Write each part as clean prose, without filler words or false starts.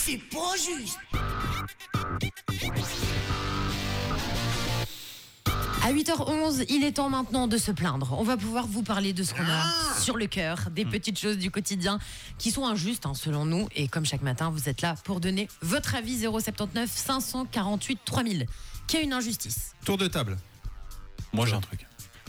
C'est pas juste. À 8h11, il est temps maintenant de se plaindre. On va pouvoir vous parler de ce qu'on a sur le cœur, des petites choses du quotidien qui sont injustes selon nous. Et comme chaque matin, vous êtes là pour donner votre avis. 079 548 3000. Qu'il y a une injustice. Tour de table. Moi, j'ai un truc.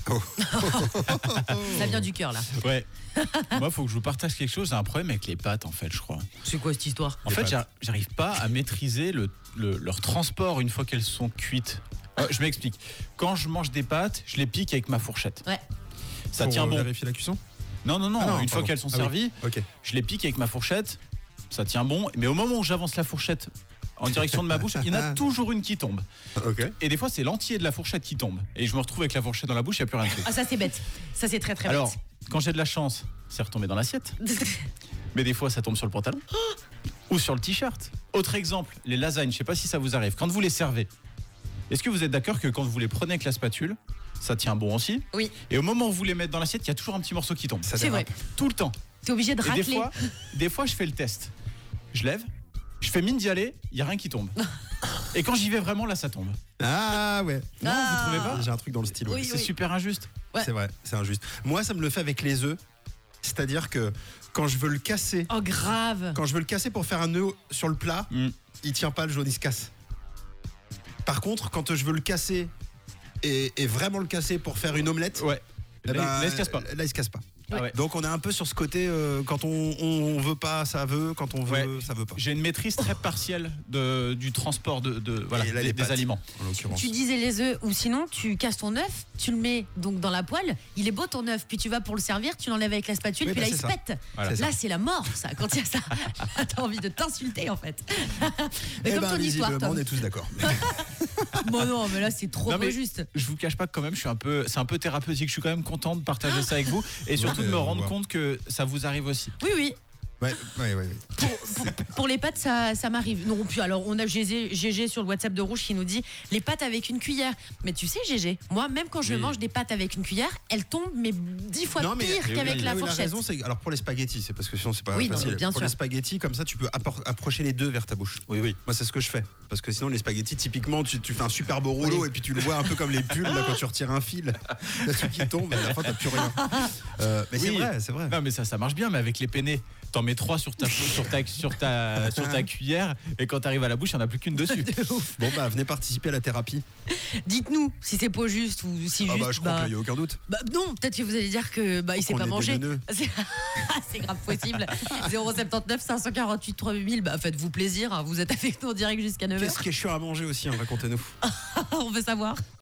Ça vient du cœur là. Ouais. Moi, faut que je vous partage quelque chose. J'ai un problème avec les pâtes, en fait, je crois. C'est quoi cette histoire? En fait, j'arrive pas à maîtriser leur transport une fois qu'elles sont cuites. Je m'explique. Quand je mange des pâtes, je les pique avec ma fourchette. Ouais. Ça Pour tient bon. vérifier la cuisson. Non. Une fois qu'elles sont servies, Ok. je les pique avec ma fourchette. Ça tient bon. Mais au moment où j'avance la fourchette en direction de ma bouche, il y en a toujours une qui tombe. Ok. Et des fois, c'est l'entier de la fourchette qui tombe. Et je me retrouve avec la fourchette dans la bouche, il n'y a plus rien dessus. Ah, ça c'est bête. Ça c'est très très Alors, bête. quand j'ai de la chance, c'est retombé dans l'assiette. Mais des fois, ça tombe sur le pantalon. Ou sur le t-shirt. Autre exemple, les lasagnes. Je sais pas si ça vous arrive. Quand vous les servez, est-ce que vous êtes d'accord que quand vous les prenez avec la spatule, ça tient bon aussi? Oui. Et au moment où vous les mettez dans l'assiette, il y a toujours un petit morceau qui tombe. Ça C'est vrai. dérape. Tout le temps. T'es obligé de Et racler. des fois, je fais le test. Je lève, je fais mine d'y aller, il n'y a rien qui tombe. Et quand j'y vais vraiment, là, ça tombe. Ah ouais. Non, vous trouvez pas? J'ai un truc dans le style. Ouais. Oui. C'est super injuste. Ouais. C'est vrai, c'est injuste. Moi, ça me le fait avec les œufs. C'est-à-dire que quand je veux le casser, Oh grave. pour faire un nœud sur le plat, il tient pas, le jaune, il se casse. Par contre, quand je veux le casser et vraiment le casser pour faire une omelette, Ouais. eh ben, Là, il se casse pas. Là, il se casse pas. Ah ouais. Donc on est un peu sur ce côté quand on veut pas, ça veut, quand on veut, Ouais. ça veut pas. J'ai une maîtrise très partielle du transport Et là, les des pâtes, aliments. En l'occurrence. Tu disais les œufs, ou sinon tu casses ton œuf, tu le mets donc dans la poêle, il est beau ton œuf, puis tu vas pour le servir, tu l'enlèves avec la spatule, Oui, puis bah, là il c'est se ça. pète. Voilà. C'est Là ça. c'est la mort ça, quand il y a ça. T'as envie de t'insulter en fait. Mais Eh comme ben, ton histoire, visiblement, Tom. on est tous d'accord. Bon non, mais là c'est trop Non, mais juste. Je vous cache pas que quand même, c'est un peu thérapeutique. Je suis quand même content de partager ça avec vous et surtout mais de me on rendre voit. compte que ça vous arrive aussi. Oui. Ouais. Pour les pâtes, ça m'arrive. Non, puis alors on a GG sur le WhatsApp de Rouge qui nous dit les pâtes avec une cuillère. Mais tu sais, GG, moi même quand je Oui. mange des pâtes avec une cuillère, elles tombent mais 10 fois Non, mais pire qu'avec la là où il a fourchette. raison, c'est alors pour les spaghettis, c'est parce que sinon c'est pas Oui, non, facile. mais bien pour sûr. les spaghettis, comme ça, tu peux approcher les deux vers ta bouche. Oui. Moi, c'est ce que je fais. Parce que sinon, les spaghettis, typiquement, tu fais un super beau rouleau et puis tu le vois un peu comme les pulls là, quand tu retires un fil. Là, celui qui tombe, et à la fin, t'as plus rien. Mais Oui. c'est vrai. Non mais ça marche bien, mais avec les penne, t'en mets 3 sur ta cuillère et quand t'arrives à la bouche, il n'y en a plus qu'une dessus. De ouf. Bon, bah, venez participer à la thérapie. Dites-nous si c'est pas juste ou si Ah, juste. bah, je crois qu'il n'y a aucun doute. Non, peut-être que vous allez dire que il sait Qu'on pas est manger. des neuneux. C'est grave possible. 079 548 3000. Faites-vous plaisir. Vous êtes avec nous en direct jusqu'à 9h. Qu'est-ce qui est chiant à manger aussi, racontez-nous. On veut savoir.